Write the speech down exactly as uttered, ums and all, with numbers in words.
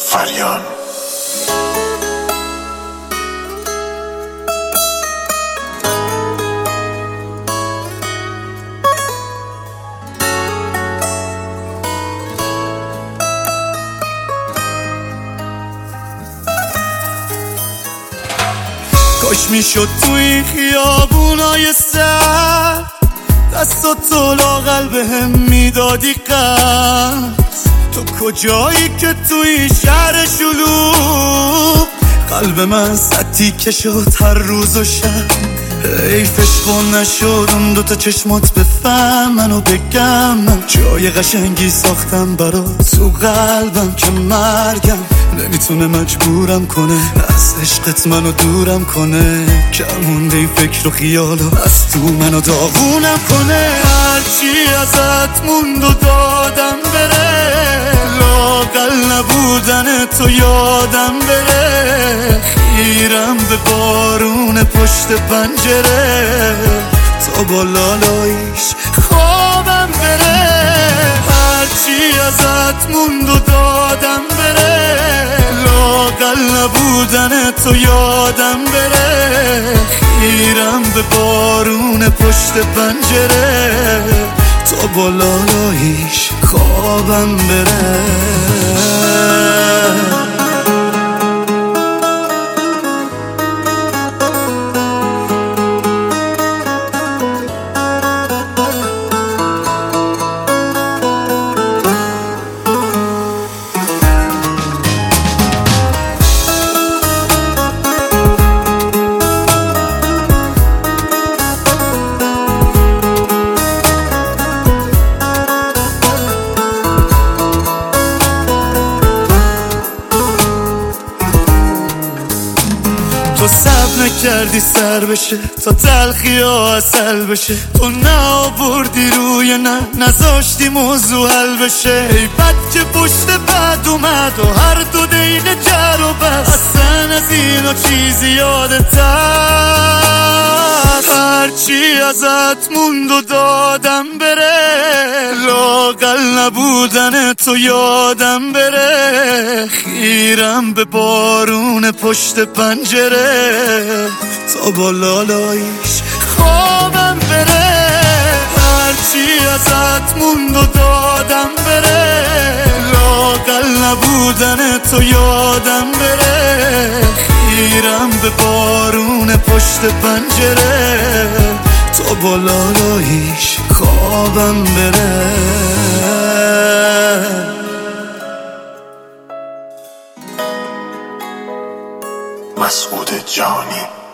فریان. کاش میشد تو این خیابونای سر دستاتو لاغل بهم میدادی قرض. تو کجایی که تو این شهر شلوغ قلب من سطی که شد هر روز و شب. حیفش خون نشد اون دوتا چشمات بفهمن و بگم من جای قشنگی ساختم برات تو قلبم که مرگم نمیتونه مجبورم کنه از عشقت منو دورم کنه. کمونده این فکر و خیالو از تو منو داغونم کنه. هرچی ازت موند و دادم بره لااقل نبودن تو یادم بره. خیرم به بارون پشت پنجره تا با لالایش خوابم بره. هرچی ازت موند و دادم بره لااقل نبودن تو یادم بره. خیرم به بارون پشت پنجره تا با لالایش خوابم بره. تو صبر نکردی سر بشه تا تلخی ها اصل بشه. تو نه آوردی روی نه نذاشتی موضوع حل بشه. ای بد که پشت بد اومد و هر دو دین جر و بس. اصلا از اینا چیزی یادت هست. هرچی ازت موند و دادم بره لااقل نبودن تو یادم بره. خیرم به بارون پشت پنجره تا با لالایش خوابم بره. هرچی ازت موند و دادم بره لااقل نبودن تو یادم بره. خیرم به بارون پشت پنجره تا با لالایش خوابم بره. مسعود جانی.